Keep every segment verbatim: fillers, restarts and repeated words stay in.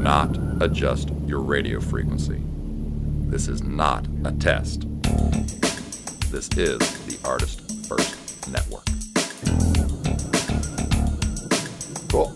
not adjust your radio frequency. This is not a test. This is the Artist First Network. Cool.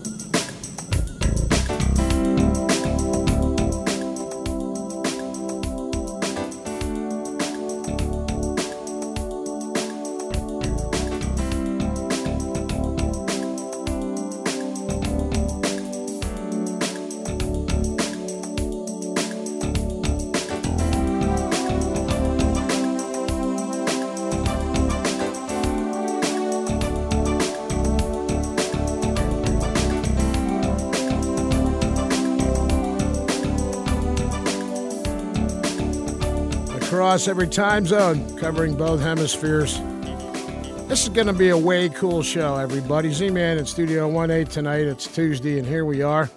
Across every time zone, covering both hemispheres. This is going to be a way cool show, everybody. Z-Man in Studio one eight tonight. It's Tuesday, and here we are.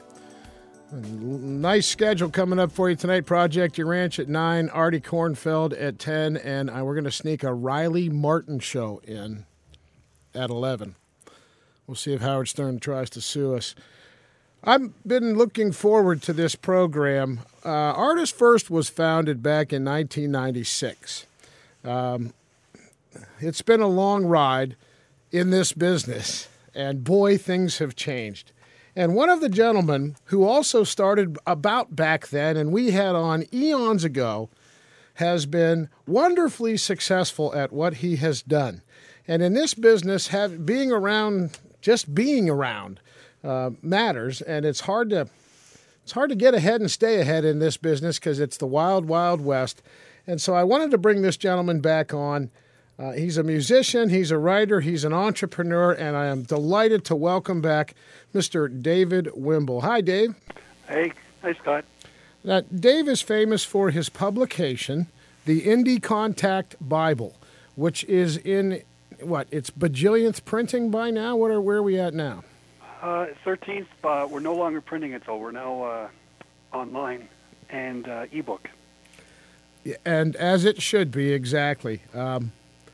Nice schedule coming up for you tonight. Project Your Ranch at nine, Artie Kornfeld at ten, and we're going to sneak a Riley Martin show in at eleven. We'll see if Howard Stern tries to sue us. I've been looking forward to this program. Uh, Artist First was founded back in nineteen ninety-six. Um, it's been a long ride in this business, and boy, things have changed. And one of the gentlemen who also started about back then, and we had on eons ago, has been wonderfully successful at what he has done. And in this business, have, being around, just being around, Uh, matters, and it's hard to it's hard to get ahead and stay ahead in this business because it's the wild, wild west. And so I wanted to bring this gentleman back on. Uh, he's a musician, he's a writer, he's an entrepreneur, and I am delighted to welcome back Mister David Wimble. Hi, Dave. Hey, hi, Scott. Now, Dave is famous for his publication, the Indie Contact Bible, which is in what? It's bajillionth printing by now. What are where are we at now? Uh, thirteenth, uh, we're no longer printing it, though. We're now uh, online and uh, ebook. Yeah, and as it should be, exactly. Um,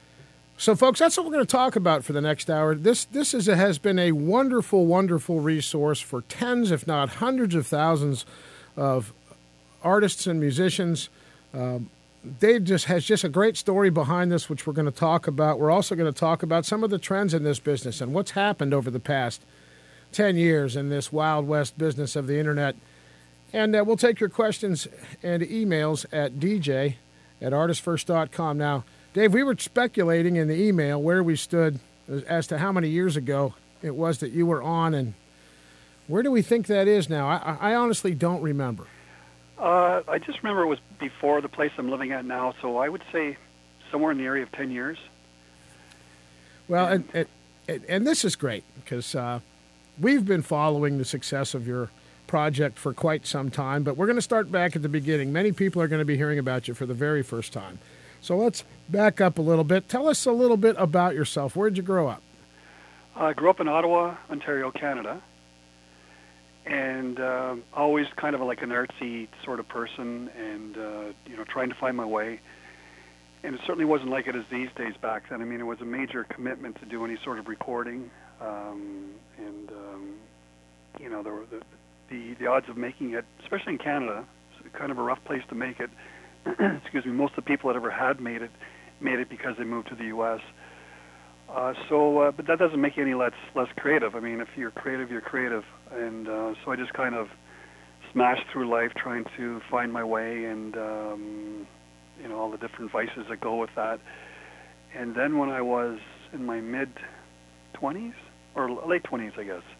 so, folks, that's what we're going to talk about for the next hour. This this is a, has been a wonderful, wonderful resource for tens, if not hundreds of thousands of artists and musicians. Um, Dave just has just a great story behind this, which we're going to talk about. We're also going to talk about some of the trends in this business and what's happened over the past ten years in this Wild West business of the internet. And uh, we'll take your questions and emails at d j at artist first dot com. Now, Dave, we were speculating in the email where we stood as to how many years ago it was that you were on, and where do we think that is now? I, I honestly don't remember. Uh, I just remember it was before the place I'm living at now, so I would say somewhere in the area of ten years. Well, and, and, and, and this is great because uh, we've been following the success of your project for quite some time, but we're going to start back at the beginning. Many people are going to be hearing about you for the very first time. So let's back up a little bit. Tell us a little bit about yourself. Where did you grow up? I grew up in Ottawa, Ontario, Canada, and uh, always kind of like an artsy sort of person and, uh, you know, trying to find my way. And it certainly wasn't like it is these days back then. I mean, it was a major commitment to do any sort of recording. Um, and, um, you know, there were the, the, the odds of making it, especially in Canada, it's kind of a rough place to make it. Excuse me, most of the people that ever had made it, made it because they moved to the U S Uh, so, uh, but that doesn't make you any less, less creative. I mean, if you're creative, you're creative. And uh, so I just kind of smashed through life trying to find my way and, um, you know, all the different vices that go with that. And then when I was in my mid-twenties, or late twenties, I guess,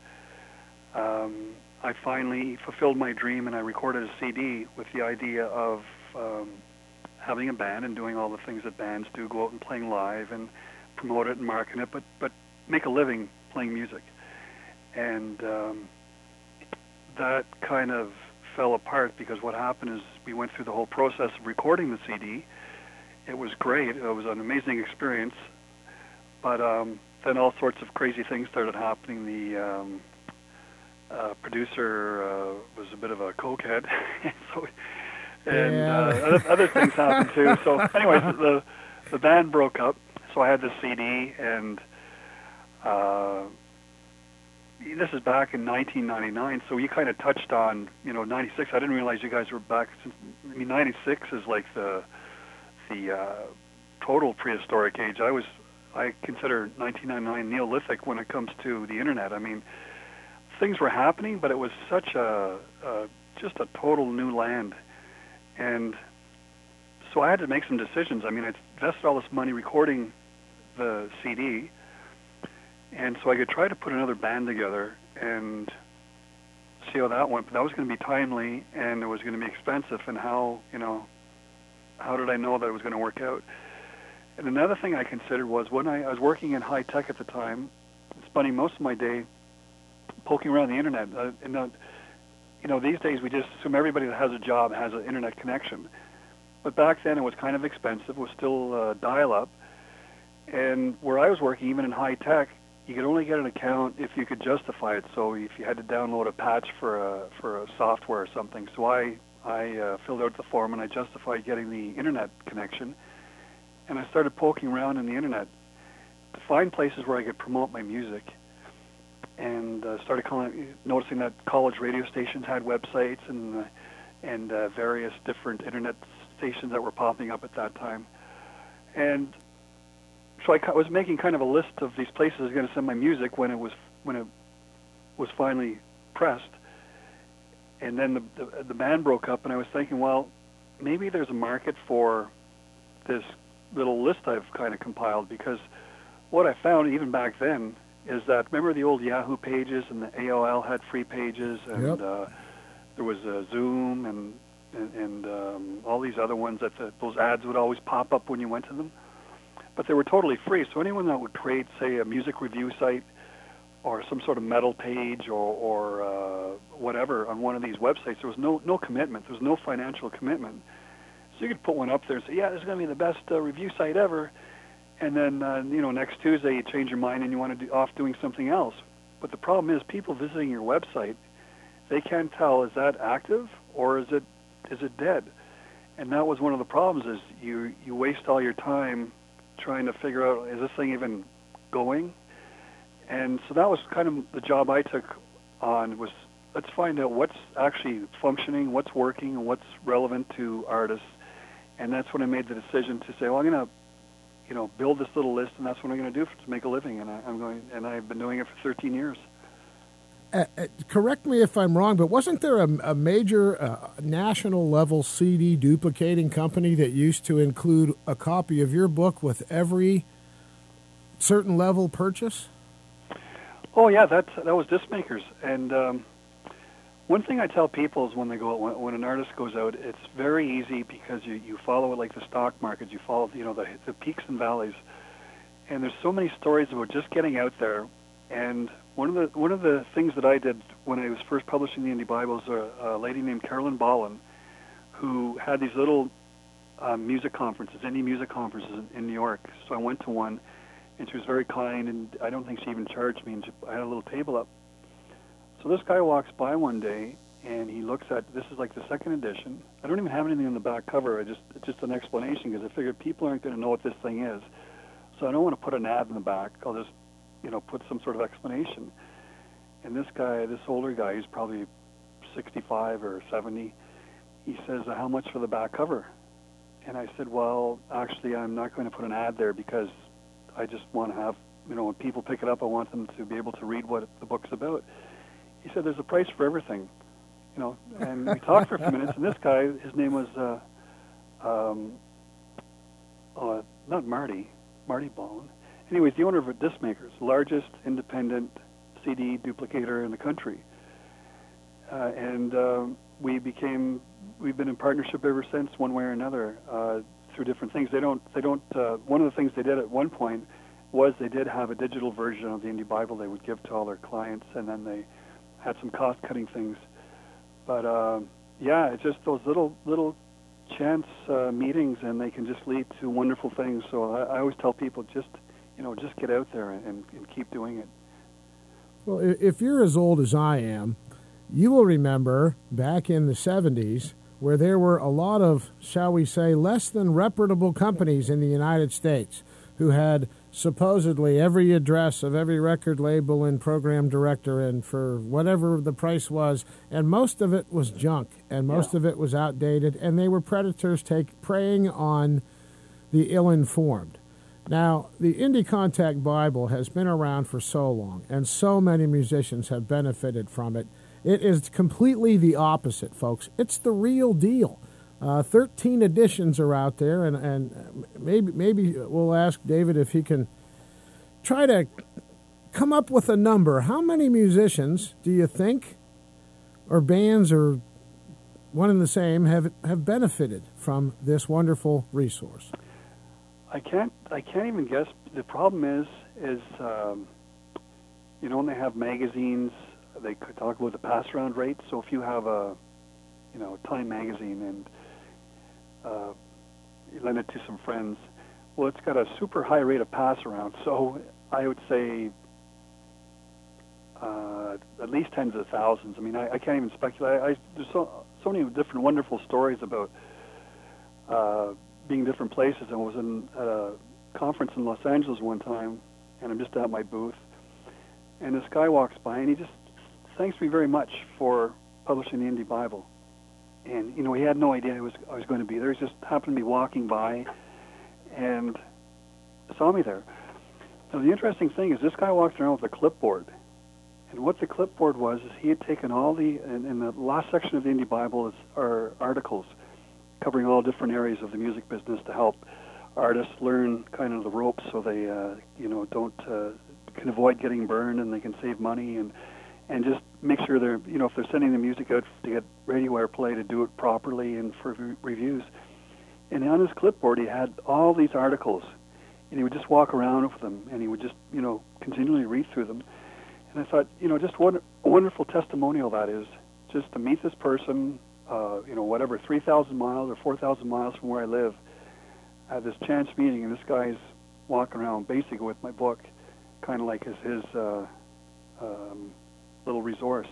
um, I finally fulfilled my dream, and I recorded a C D with the idea of um, having a band and doing all the things that bands do, go out and playing live and promote it and market it, but, but make a living playing music. And um, that kind of fell apart because what happened is we went through the whole process of recording the C D. It was great. It was an amazing experience. But um, then all sorts of crazy things started happening. The um, uh, producer uh, was a bit of a cokehead, so, and yeah. uh, other, other things happened too. So anyways, the the band broke up. So I had the C D, and uh, this is back in nineteen ninety-nine, so you kind of touched on, you know, ninety-six. I didn't realize you guys were back since, I mean, ninety-six is like the the uh, total prehistoric age. I was, I consider nineteen ninety-nine Neolithic when it comes to the internet. I mean, things were happening, but it was such a, a just a total new land, and so I had to make some decisions. I mean, I invested all this money recording the C D, and so I could try to put another band together and see how that went. But that was going to be timely, and it was going to be expensive. And how, you know, how did I know that it was going to work out? And another thing I considered was when I, I was working in high tech at the time, spending most of my day poking around the internet. Uh, and uh, you know, these days we just assume everybody that has a job has an internet connection. But back then it was kind of expensive. It was still uh, dial-up. And where I was working, even in high tech, you could only get an account if you could justify it. So if you had to download a patch for a for a software or something. So I I uh, filled out the form and I justified getting the internet connection. And I started poking around in the internet to find places where I could promote my music. And uh, started calling, noticing that college radio stations had websites and uh, and uh, various different internet stations that were popping up at that time. And so I was making kind of a list of these places I was going to send my music when it was when it was finally pressed. And then the, the the band broke up, and I was thinking, well, maybe there's a market for this little list I've kind of compiled, because what I found even back then is that, remember the old Yahoo pages, and the A O L had free pages, and yep. uh, there was uh, Zoom and and, and um, all these other ones that the, those ads would always pop up when you went to them. But they were totally free, so anyone that would create, say, a music review site or some sort of metal page or, or uh, whatever on one of these websites, there was no no commitment. There was no financial commitment. So you could put one up there and say, yeah, this is going to be the best uh, review site ever, and then, uh, you know, next Tuesday you change your mind and you want to do off doing something else. But the problem is people visiting your website, they can't tell, is that active or is it is it dead? And that was one of the problems, is you, you waste all your time trying to figure out, is this thing even going? And so that was kind of the job I took on, was let's find out what's actually functioning, what's working, and what's relevant to artists. And that's when I made the decision to say, well, I'm going to, you know, build this little list, and that's what I'm going to do to make a living. And I, I'm going, and I've been doing it for thirteen years. Uh, uh, correct me if I'm wrong, but wasn't there a, a major uh, national-level C D duplicating company that used to include a copy of your book with every certain level purchase? Oh, yeah, that, that was Discmakers. And um, one thing I tell people is when they go when, when an artist goes out, it's very easy because you, you follow it like the stock market. You follow, you know, the, the peaks and valleys. And there's so many stories about just getting out there. And one of the one of the things that I did when I was first publishing the Indie Bible is a, a lady named Carolyn Ballin, who had these little um, music conferences, indie music conferences in, in New York. So I went to one, and she was very kind, and I don't think she even charged me, and she, I had a little table up. So this guy walks by one day, and he looks at, this is like the second edition. I don't even have anything on the back cover. I just It's just an explanation, because I figured people aren't going to know what this thing is. So I don't want to put an ad in the back. I'll just, you know, put some sort of explanation. And this guy, this older guy, he's probably sixty-five or seventy, he says, how much for the back cover? And I said, well, actually, I'm not going to put an ad there, because I just want to have, you know, when people pick it up, I want them to be able to read what the book's about. He said, there's a price for everything, you know. And we talked for a few minutes, and this guy, his name was, uh, um, uh, not Marty, Marty Ballin. Anyways, the owner of Discmakers, largest independent C D duplicator in the country. Uh, and uh, we became, we've been in partnership ever since, one way or another, uh, through different things. They don't, they don't, uh, one of the things they did at one point was they did have a digital version of the Indie Bible they would give to all their clients, and then they had some cost-cutting things. But, uh, yeah, it's just those little, little chance uh, meetings, and they can just lead to wonderful things. So I, I always tell people, just, you know, just get out there and, and keep doing it. Well, if you're as old as I am, you will remember back in the seventies where there were a lot of, shall we say, less than reputable companies in the United States who had supposedly every address of every record label and program director and for whatever the price was, and most of it was junk, and most Yeah. of it was outdated, and they were predators take, preying on the ill-informed. Now, the Indie Contact Bible has been around for so long, and so many musicians have benefited from it. It is completely the opposite, folks. It's the real deal. Uh, Thirteen editions are out there, and, and maybe maybe we'll ask David if he can try to come up with a number. How many musicians do you think, or bands, or one and the same, have have benefited from this wonderful resource? I can't. I can't even guess. The problem is, is um, you know, when they have magazines, they could talk about the pass-around rate. So if you have a, you know, Time magazine and uh, you lend it to some friends, well, it's got a super high rate of pass-around. So I would say uh, at least tens of thousands. I mean, I, I can't even speculate. I, there's so so many different wonderful stories about uh, being different places. I was in at a conference in Los Angeles one time, and I'm just at my booth, and this guy walks by, and he just thanks me very much for publishing the Indie Bible. And, you know, he had no idea I was, I was going to be there. He just happened to be walking by and saw me there. Now, the interesting thing is this guy walked around with a clipboard. And what the clipboard was is he had taken all the, in, in the last section of the Indie Bible is, are articles covering all different areas of the music business to help artists learn kind of the ropes so they, uh, you know, don't, uh, can avoid getting burned and they can save money and and just make sure they're, you know, if they're sending the music out to get radio airplay, to do it properly and for re- reviews. And on his clipboard, he had all these articles, and he would just walk around with them, and he would just, you know, continually read through them. And I thought, you know, just what a wonderful testimonial that is, just to meet this person, uh, you know, whatever, three thousand miles or four thousand miles from where I live, I had this chance meeting, and this guy's walking around basically with my book, kind of like as his uh, um, little resource.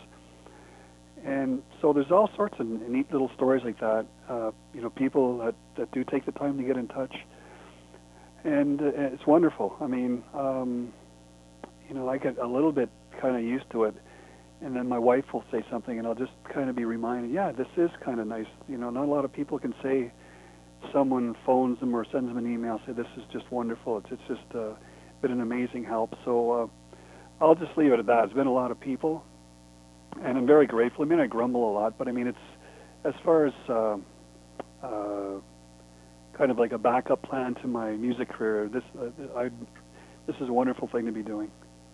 And so there's all sorts of neat little stories like that. Uh, you know, people that, that do take the time to get in touch. And uh, it's wonderful. I mean, um, you know, I get a little bit kind of used to it. And then my wife will say something, and I'll just kind of be reminded, yeah, this is kind of nice. You know, not a lot of people can say someone phones them or sends them an email, say, this is just wonderful. It's, it's just uh, been an amazing help. So uh, I'll just leave it at that. It's been a lot of people, and I'm very grateful. I mean, I grumble a lot, but I mean, it's as far as uh, uh, kind of like a backup plan to my music career. This uh, I this is a wonderful thing to be doing.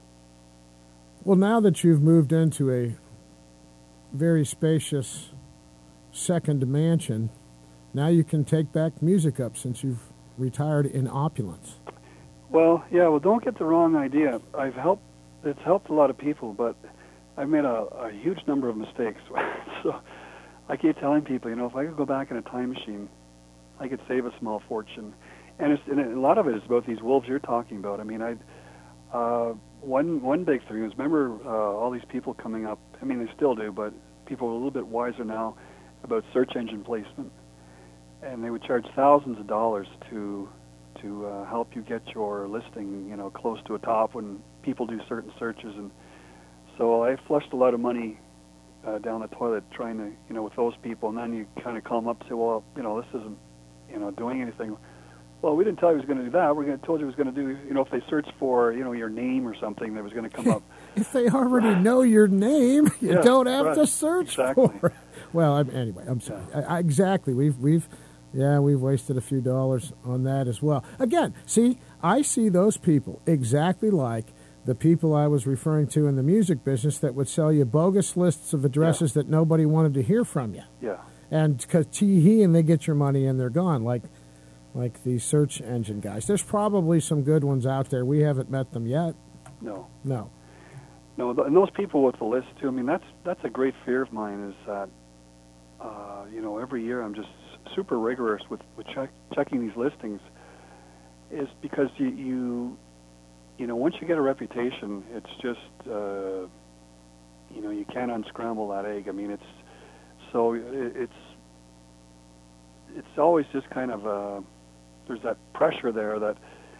Well, now that you've moved into a very spacious second mansion, now you can take back music up since you've retired in opulence. Well, yeah. Well, don't get the wrong idea. I've helped. It's helped a lot of people, but I've made a, a huge number of mistakes. So I keep telling people, you know, if I could go back in a time machine, I could save a small fortune. And, it's, and a lot of it is about these wolves you're talking about. I mean, I uh, one one big thing is, remember uh, all these people coming up. I mean, they still do, but people are a little bit wiser now about search engine placement. And they would charge thousands of dollars to to uh, help you get your listing, you know, close to a top when people do certain searches. And so I flushed a lot of money uh, down the toilet trying to, you know, with those people. And then you kind of call them up and say, well, you know, this isn't, you know, doing anything. Well, we didn't tell you it was going to do that. We're going to told you it was going to do, you know, if they search for, you know, your name or something, that was going to come up. If they already know your name, you Yeah, don't have right. to search Exactly. for it. Well, I'm, anyway, I'm sorry. I, I, exactly. We've we've yeah, we've wasted a few dollars on that as well. Again, see, I see those people exactly like the people I was referring to in the music business that would sell you bogus lists of addresses Yeah. that nobody wanted to hear from you. Yeah. And because tee-hee, and they get your money and they're gone, like like the search engine guys. There's probably some good ones out there. We haven't met them yet. No. No. No, and those people with the list too. I mean, that's that's a great fear of mine. Is that uh, you know, every year I'm just super rigorous with with check, checking these listings. Is because you, you you know, once you get a reputation, it's just uh, you know, you can't unscramble that egg. I mean, it's so it, it's it's always just kind of uh, there's that pressure there that,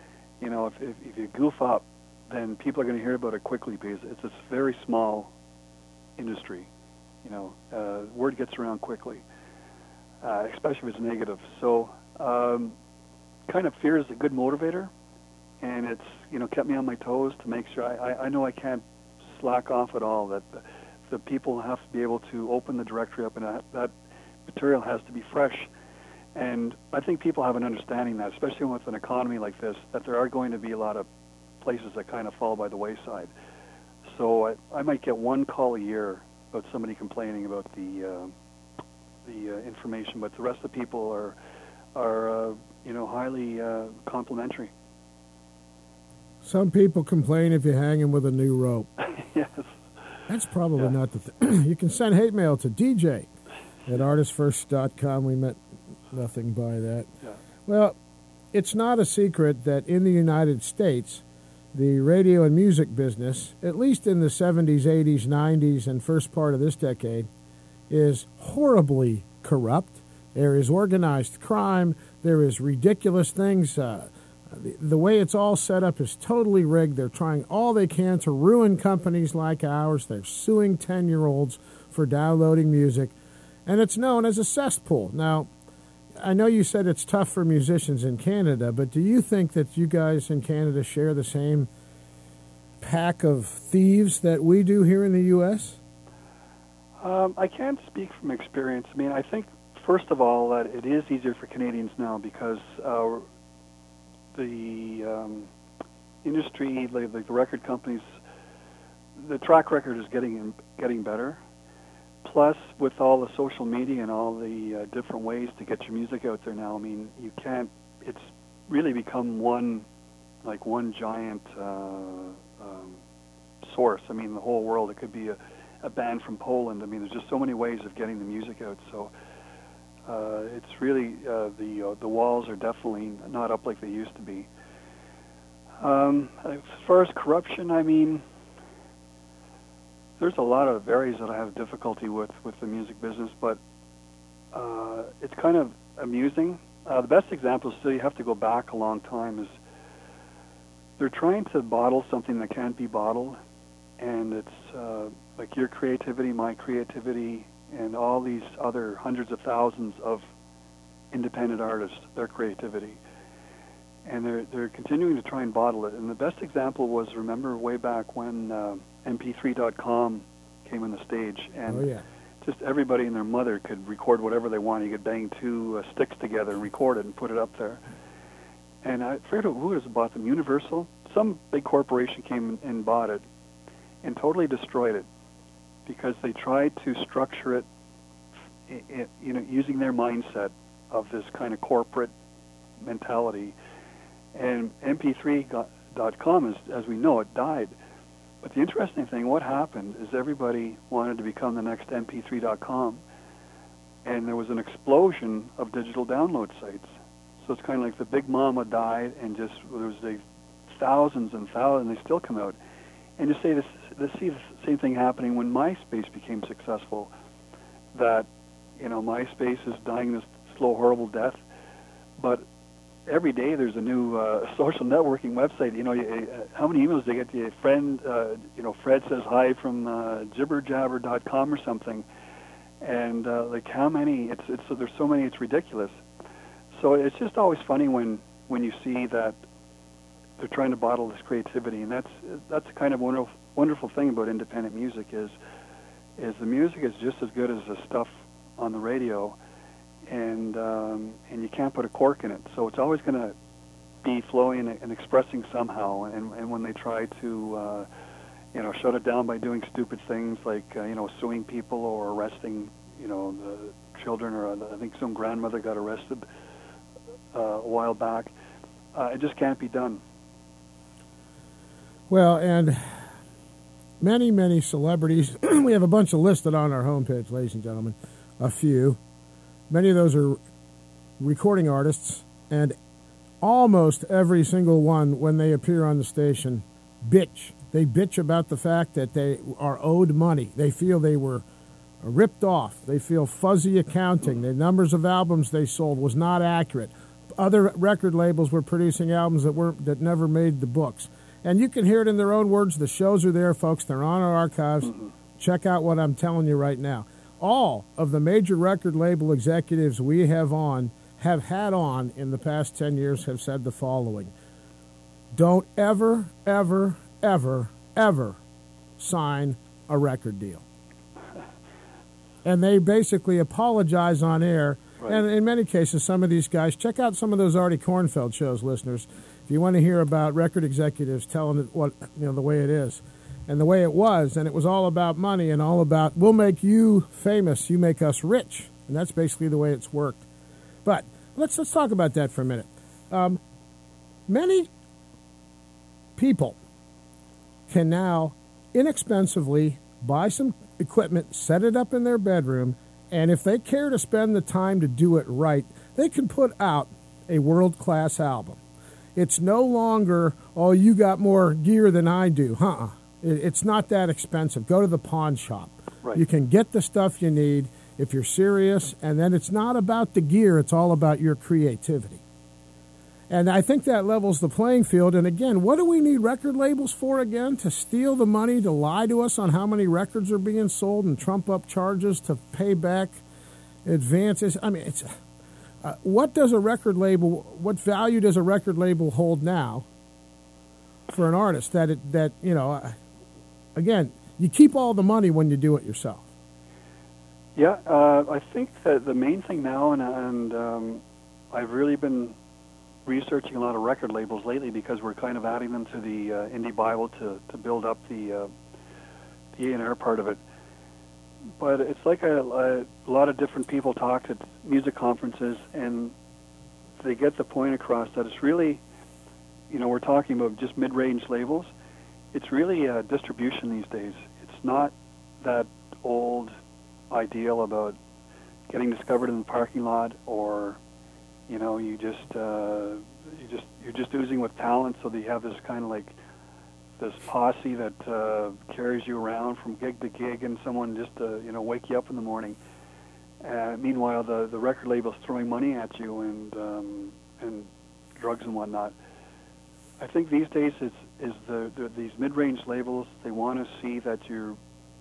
you know, if, if, if you goof up, then people are going to hear about it quickly because it's a very small industry. You know, uh, word gets around quickly, uh, especially if it's negative. So, um, kind of fear is a good motivator, and it's, you know, kept me on my toes to make sure I, I, I know I can't slack off at all, that the, the people have to be able to open the directory up, and that, that material has to be fresh. And I think people have an understanding that, especially with an economy like this, that there are going to be a lot of places that kind of fall by the wayside. So I, I might get one call a year about somebody complaining about the uh, the uh, information, but the rest of the people are are uh, you know highly uh, complimentary. Some people complain if you hang them with a new rope. Yes. That's probably yeah. not the thing. You can send hate mail to D J at artist first dot com. We meant nothing by that. Yeah. Well, it's not a secret that in the United States, the radio and music business, at least in the seventies, eighties, nineties, and first part of this decade, is horribly corrupt. There is organized crime. There is ridiculous things. Uh, the, the way it's all set up is totally rigged. They're trying all they can to ruin companies like ours. They're suing ten-year-olds for downloading music, and it's known as a cesspool. Now, I know you said it's tough for musicians in Canada, but do you think that you guys in Canada share the same pack of thieves that we do here in the U S? Um, I can't speak from experience. I mean, I think, first of all, that it is easier for Canadians now because uh, the um, industry, like, like the record companies, the track record is getting getting better. Plus, with all the social media and all the uh, different ways to get your music out there now, I mean, you can't, it's really become one, like one giant uh, um, source. I mean, the whole world, it could be a, a band from Poland. I mean, there's just so many ways of getting the music out. So uh, it's really, uh, the uh, the walls are definitely not up like they used to be. Um, as far as corruption, I mean, there's a lot of areas that I have difficulty with, with the music business, but uh, it's kind of amusing. Uh, the best example is still you have to go back a long time is they're trying to bottle something that can't be bottled, and it's uh, like your creativity, my creativity, and all these other hundreds of thousands of independent artists, their creativity. And they're they're continuing to try and bottle it. And the best example was, remember way back when uh, M P three dot com came on the stage, and oh, yeah. just everybody and their mother could record whatever they wanted. You could bang two uh, sticks together and record it and put it up there. And I forget who it was bought them, Universal. Some big corporation came and bought it and totally destroyed it because they tried to structure it, you know, using their mindset of this kind of corporate mentality. And M P three dot com, is, as we know, it died. But the interesting thing, what happened is everybody wanted to become the next M P three dot com, and there was an explosion of digital download sites. So it's kind of like the big mama died, and just there was the thousands and thousands, and they still come out. And you say this, this see the same thing happening when MySpace became successful. That, you know, MySpace is dying this slow, horrible death, but every day there's a new uh, social networking website. You know, you, uh, how many emails do you get? Your friend, uh, you know, Fred says hi from uh, jibber jabber dot com or something, and uh, like how many? It's it's there's so many. It's ridiculous. So it's just always funny when when you see that they're trying to bottle this creativity, and that's that's the kind of wonderful wonderful thing about independent music is is the music is just as good as the stuff on the radio. And um, and you can't put a cork in it, so it's always going to be flowing and, and expressing somehow. And, and when they try to, uh, you know, shut it down by doing stupid things like uh, you know suing people or arresting, you know, the children, or uh, I think some grandmother got arrested uh, a while back, uh, it just can't be done. Well, and many many celebrities. We have a bunch of listed on our homepage, ladies and gentlemen. A few. Many of those are recording artists, and almost every single one, when they appear on the station, bitch. They bitch about the fact that they are owed money. They feel they were ripped off. They feel fuzzy accounting. The numbers of albums they sold was not accurate. other record labels were producing albums that weren't that never made the books. And you can hear it in their own words. The shows are there, folks. They're on our archives. Mm-hmm. Check out what I'm telling you right now. All of the major record label executives we have on, have had on in the past ten years have said the following. Don't ever, ever, ever, ever sign a record deal. And they basically apologize on air. Right. And in many cases, some of these guys, check out some of those Artie Kornfeld shows, listeners. If you want to hear about record executives telling it what, you know, the way it is and the way it was, and it was all about money and all about, we'll make you famous, you make us rich. And that's basically the way it's worked. But let's let's talk about that for a minute. Um, many people can now inexpensively buy some equipment, set it up in their bedroom, and if they care to spend the time to do it right, they can put out a world-class album. It's no longer, oh, you got more gear than I do. Uh-uh. It's not that expensive. Go to the pawn shop. Right. You can get the stuff you need if you're serious, and then it's not about the gear. It's all about your creativity. And I think that levels the playing field. And again, what do we need record labels for again? To steal the money, to lie to us on how many records are being sold and trump up charges to pay back advances? I mean, it's uh, what does a record label, what value does a record label hold now for an artist that, it, that you know, uh, again, you keep all the money when you do it yourself? Yeah, uh, I think that the main thing now, and, and um, I've really been researching a lot of record labels lately because we're kind of adding them to the uh, Indie Bible to, to build up the uh, the A and R part of it. But it's like a, a, a lot of different people talk at music conferences, and they get the point across that it's really, you know, we're talking about just mid-range labels. It's really uh, distribution these days. It's not that old ideal about getting discovered in the parking lot, or you know, you just uh, you just you're just oozing with talent, so that you have this kind of like this posse that uh, carries you around from gig to gig, and someone just to you know wake you up in the morning. Uh, meanwhile, the the record label's throwing money at you and um, and drugs and whatnot. I think these days it's is the, the these mid-range labels. They want to see that you're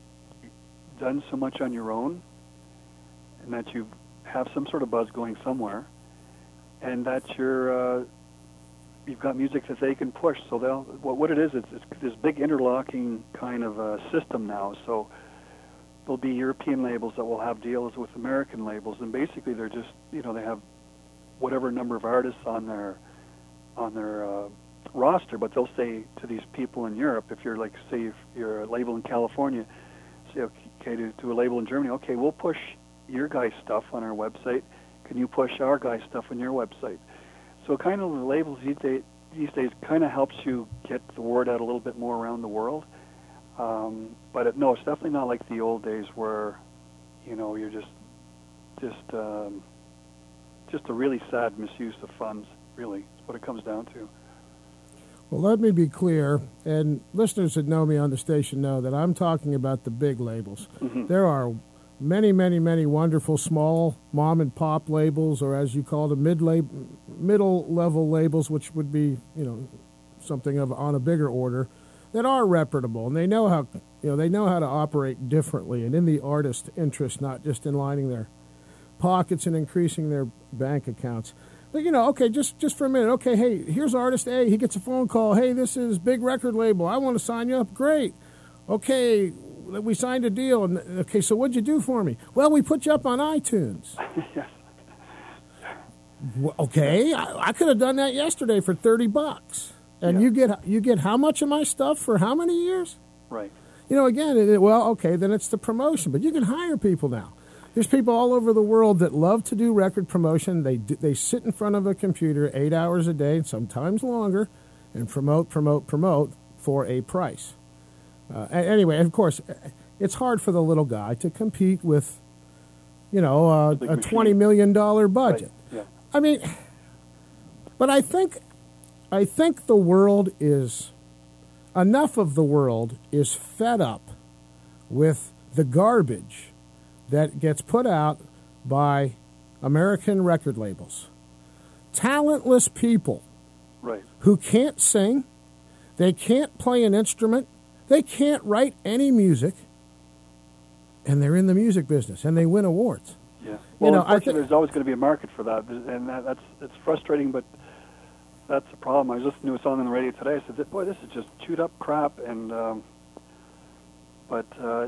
done so much on your own, and that you have some sort of buzz going somewhere, and that you're uh, you've got music that they can push. So they'll what, what it is, it's, it's this big interlocking kind of uh, system now. So there'll be European labels that will have deals with American labels, and basically they're just you know they have whatever number of artists on their on their uh, roster, but they'll say to these people in Europe, if you're like say if you're a label in California, say okay to, to a label in Germany, okay, we'll push your guys' stuff on our website. Can you push our guys' stuff on your website? So kind of the labels these days, these days kind of helps you get the word out a little bit more around the world. Um, but it, no, it's definitely not like the old days where, you know, you're just, just, um, just a really sad misuse of funds. Really, is what it comes down to. Well, let me be clear, and listeners that know me on the station know that I'm talking about the big labels. Mm-hmm. There are many, many, many wonderful small mom-and-pop labels, or as you call them, mid-lab- middle-level labels, which would be, you know, something of on a bigger order, that are reputable, and they know how, you know, they know how to operate differently and in the artist's interest, not just in lining their pockets and increasing their bank accounts. But, you know, okay, just, just for a minute. Okay, hey, here's artist A. He gets a phone call. Hey, this is big record label. I want to sign you up. Great. Okay, we signed a deal. And okay, so what'd you do for me? Well, we put you up on iTunes. Yes. Well, okay, I, I could have done that yesterday for thirty bucks. And yeah. you get you get how much of my stuff for how many years? Right. You know, again, it, well, okay, then it's the promotion. But you can hire people now. There's people all over the world that love to do record promotion. They do, they sit in front of a computer eight hours a day, sometimes longer, and promote, promote, promote for a price. Uh, anyway, of course, it's hard for the little guy to compete with, you know, uh, a twenty million dollars budget. Right. Yeah. I mean, but I think, I think the world is, enough of the world is fed up with the garbage that gets put out by American record labels. talentless people Right. who can't sing, they can't play an instrument, they can't write any music, and they're in the music business, and they win awards. Yeah. Well, You know, I unfortunately, thi- there's always going to be a market for that, and that, that's it's frustrating, but that's the problem. I was listening to a song on the radio today. I said, "Boy, this is just chewed up crap," and um, but uh,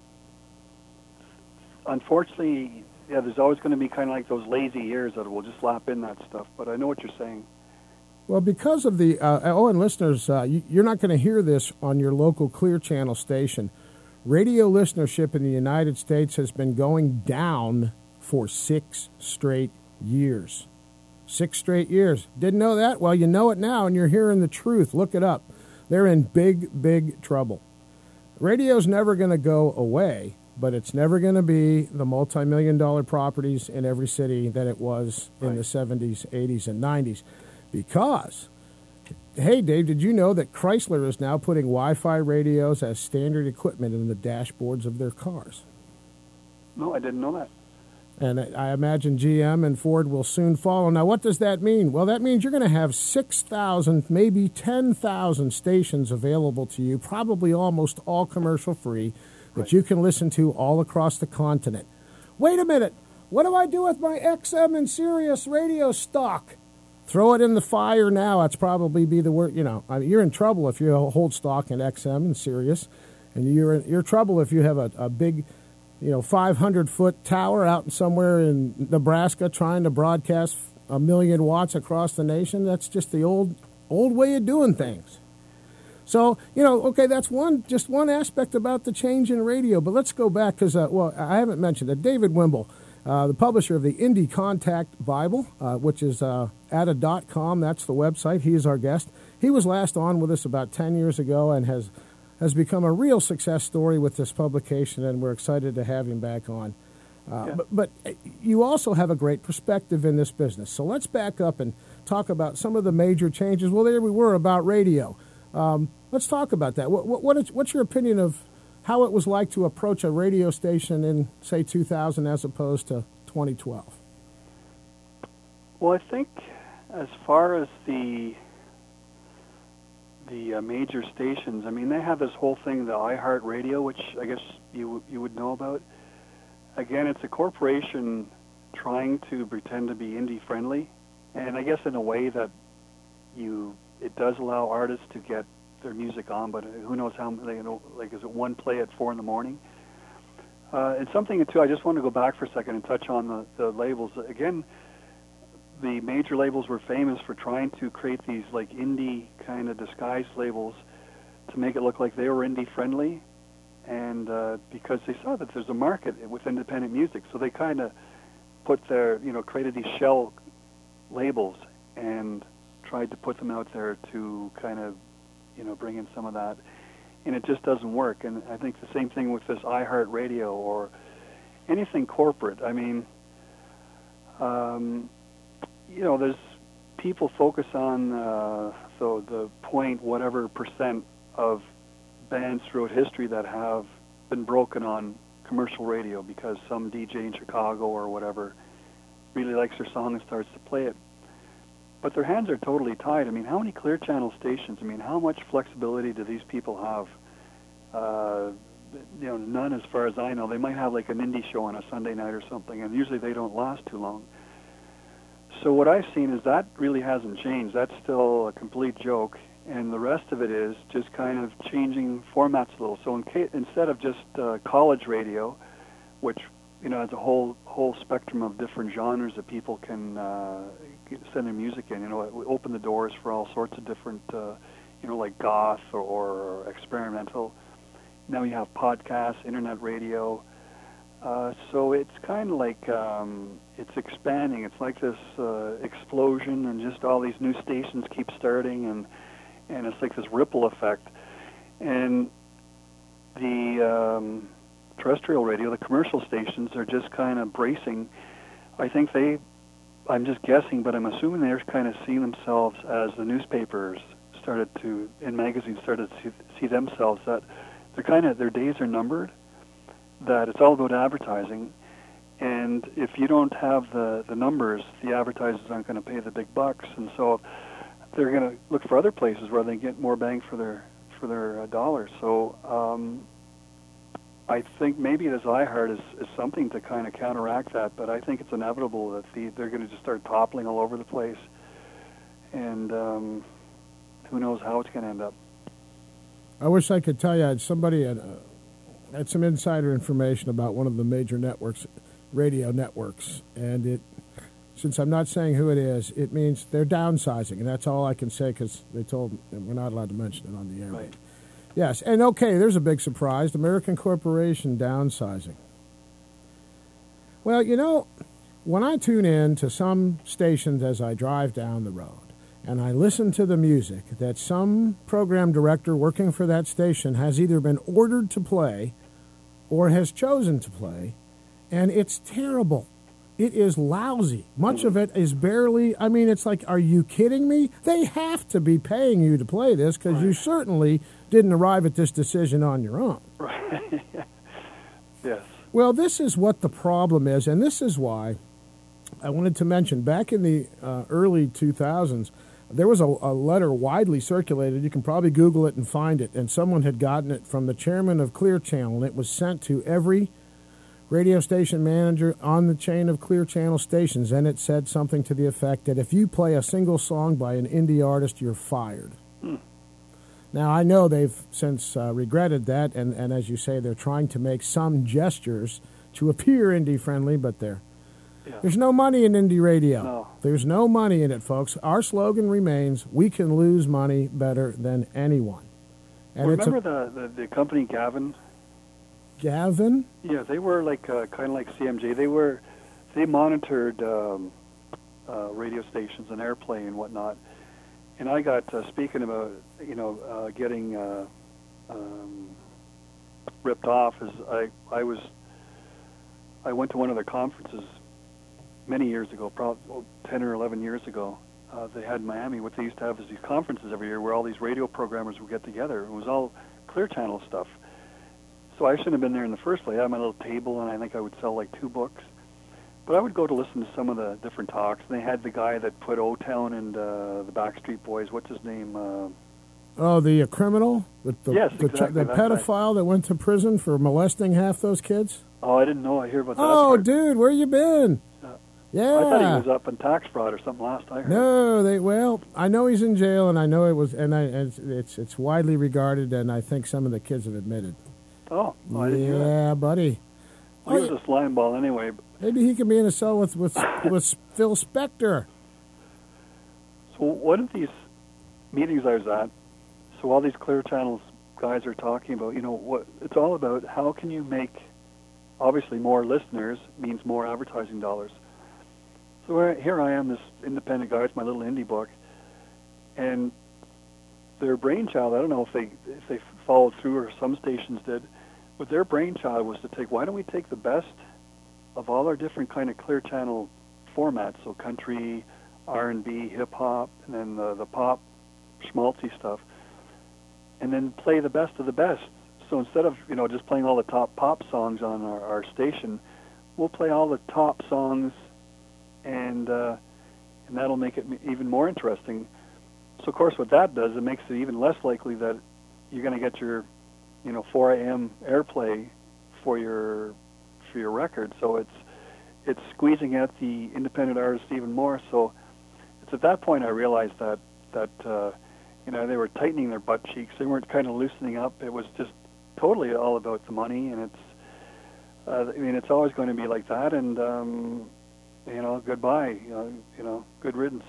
unfortunately, yeah, there's always going to be kind of like those lazy ears that will just slap in that stuff. But I know what you're saying. Well, because of the, uh, oh, and listeners, uh, you, you're not going to hear this on your local Clear Channel station. Radio listenership in the United States has been going down for six straight years. Six straight years. Didn't know that? Well, you know it now, and you're hearing the truth. Look it up. They're in big, big trouble. Radio's never going to go away, but it's never going to be the multi-million dollar properties in every city that it was in Right. the seventies, eighties, and nineties. Because, hey, Dave, did you know that Chrysler is now putting Wi-Fi radios as standard equipment in the dashboards of their cars? No, I didn't know that. And I I imagine G M and Ford will soon follow. Now, what does that mean? Well, that means you're going to have six thousand, maybe ten thousand stations available to you, probably almost all commercial free, that Right. you can listen to all across the continent. Wait a minute. What do I do with my X M and Sirius radio stock? Throw it in the fire now. That's probably be the word. You know, I mean, you're in trouble if you hold stock in X M and Sirius, and you're in, you're in trouble if you have a, a big, you know, five hundred foot tower out somewhere in Nebraska trying to broadcast a million watts across the nation. That's just the old old way of doing things. So, you know, okay, that's one just one aspect about the change in radio. But let's go back because, uh, well, I haven't mentioned that David Wimble, uh, the publisher of the Indie Contact Bible, uh, which is uh, atta dot com. That's the website. He is our guest. He was last on with us about ten years ago and has has become a real success story with this publication, and we're excited to have him back on. Uh, Yeah. but, but you also have a great perspective in this business. So let's back up and talk about some of the major changes. Well, there we were about radio. Um, let's talk about that. What, what, what is, what's your opinion of how it was like to approach a radio station in, say, two thousand as opposed to twenty twelve? Well, I think as far as the the uh, major stations, I mean, they have this whole thing, the iHeartRadio, which I guess you you would know about. Again, it's a corporation trying to pretend to be indie friendly, and I guess in a way that you it does allow artists to get their music on, but who knows how they, you know, like is it one play at four in the morning? Uh, and something too, I just want to go back for a second and touch on the, the labels again. The major labels were famous for trying to create these like indie kind of disguised labels to make it look like they were indie friendly, and uh, because they saw that there's a market with independent music, so they kind of put their, you know, created these shell labels and tried to put them out there to kind of, you know, bring in some of that, and it just doesn't work. And I think the same thing with this iHeartRadio or anything corporate. I mean, um, you know, there's people focus on uh, so the point whatever percent of bands throughout history that have been broken on commercial radio because some D J in Chicago or whatever really likes their song and starts to play it. But their hands are totally tied. I mean, how many Clear Channel stations? I mean, how much flexibility do these people have? Uh, you know, none as far as I know. They might have like an indie show on a Sunday night or something, and usually they don't last too long. So what I've seen is that really hasn't changed. That's still a complete joke, and the rest of it is just kind of changing formats a little. So in ca- instead of just uh, college radio, which, you know, has a whole whole spectrum of different genres that people can uh, send their music in. You know, it open the doors for all sorts of different, uh, you know, like goth or, or experimental. Now you have podcasts, internet radio. Uh, so it's kind of like um, it's expanding. It's like this uh, explosion, and just all these new stations keep starting, and and it's like this ripple effect. And the um, terrestrial radio, the commercial stations, are just kind of bracing. I think they, I'm just guessing, but I'm assuming they're kind of seeing themselves as the newspapers started to, in magazines started to see, see themselves, that they're kind of, their days are numbered, that it's all about advertising, And if you don't have the, the numbers, the advertisers aren't going to pay the big bucks, and so they're going to look for other places where they get more bang for their for their uh, dollars. So um, I think maybe this iHeart is, is something to kind of counteract that, but I think it's inevitable that the, they're going to just start toppling all over the place, and um, who knows how it's going to end up. I wish I could tell you I had somebody had, uh, had some insider information about one of the major networks, radio networks, and it, since I'm not saying who it is, it means they're downsizing, and that's all I can say because they told me we're not allowed to mention it on the air. Right. Yes, and okay, there's a big surprise. American Corporation downsizing. Well, you know, when I tune in to some stations as I drive down the road, and I listen to the music that some program director working for that station has either been ordered to play or has chosen to play, and it's terrible. It is lousy. Much of it is barely, I mean, it's like, are you kidding me? They have to be paying you to play this because right. you certainly didn't arrive at this decision on your own. Right. Yes. Well, this is what the problem is, and this is why I wanted to mention, back in the uh, early two thousands, there was a, a letter widely circulated. You can probably Google it and find it, and someone had gotten it from the chairman of Clear Channel, and it was sent to every radio station manager on the chain of Clear Channel stations, and it said something to the effect that if you play a single song by an indie artist, you're fired. Hmm. Now, I know they've since uh, regretted that, and, and as you say, they're trying to make some gestures to appear indie-friendly, but they're, yeah. there's no money in indie radio. No. There's no money in it, folks. Our slogan remains, we can lose money better than anyone. And Remember it's a, the, the, the company Gavin? Gavin? Yeah, they were like uh, kind of like C M J. They were, they monitored um, uh, radio stations and airplay and whatnot. And I got uh, speaking about you know uh, getting uh, um, ripped off. As I I was, I went to one of their conferences many years ago, probably ten or eleven years ago. Uh, they had in Miami. What they used to have is these conferences every year where all these radio programmers would get together. It was all Clear Channel stuff. So I shouldn't have been there in the first place. I had my little table, and I think I would sell like two books. But I would go to listen to some of the different talks. And they had the guy that put O-Town and uh, the Backstreet Boys. What's his name? Uh, oh, the uh, criminal? With the, yes, the, exactly. The pedophile right. that went to prison for molesting half those kids? Oh, I didn't know. I hear about that. Oh, dude, where you been? Uh, yeah. I thought he was up in tax fraud or something last I heard. No, they well, I know he's in jail, and I know it was, and I, and it's, it's it's widely regarded, and I think some of the kids have admitted. Oh, well, I didn't yeah, hear that. buddy. Well, he was a slime ball anyway. Maybe he can be in a cell with with, with Phil Spector. So one of these meetings I was at, so all these Clear Channels guys are talking about, you know, what it's all about. How can you make, obviously, more listeners means more advertising dollars. So here I am, this independent guy. It's my little indie book, and their brainchild. I don't know if they if they followed through or some stations did. But their brainchild was to take, why don't we take the best of all our different kind of Clear Channel formats, so country, R and B, hip-hop, and then the, the pop, schmaltzy stuff, and then play the best of the best. So instead of, you know, just playing all the top pop songs on our, our station, we'll play all the top songs, and uh, and that'll make it even more interesting. So, of course, what that does, it makes it even less likely that you're going to get your you know, four a.m. airplay for your for your record. So it's it's squeezing out the independent artists even more. So it's at that point I realized that that uh, you know they were tightening their butt cheeks. They weren't kind of loosening up. It was just totally all about the money, and it's uh, I mean it's always going to be like that. And um, you know, goodbye. You know, you know, good riddance.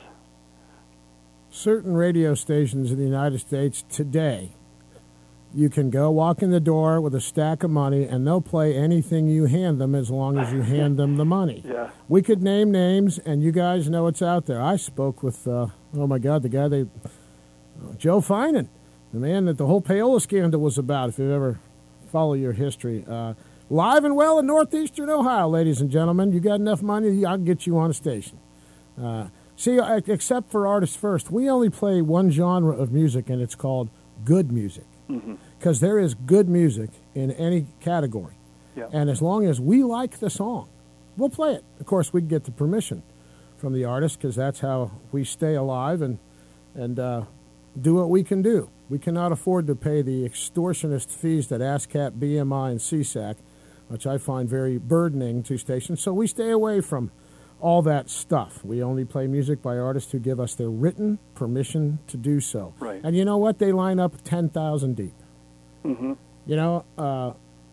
Certain radio stations in the United States today, you can go walk in the door with a stack of money, and they'll play anything you hand them as long as you hand them the money. Yeah. We could name names, and you guys know it's out there. I spoke with, uh, oh, my God, the guy, they, uh, Joe Finan, the man that the whole payola scandal was about, if you ever follow your history. Uh, live and well in northeastern Ohio, ladies and gentlemen. You got enough money, I'll get you on a station. Uh, see, except for Artists First, we only play one genre of music, and it's called good music. Because mm-hmm. there is good music in any category. Yeah. And as long as we like the song, we'll play it. Of course, we'd get the permission from the artist because that's how we stay alive and and uh, do what we can do. We cannot afford to pay the extortionist fees that ASCAP, B M I, and C SAC, which I find very burdening to stations. So we stay away from all that stuff. We only play music by artists who give us their written permission to do so. Right. And you know what? They line up ten thousand deep. Mm-hmm. You know, uh,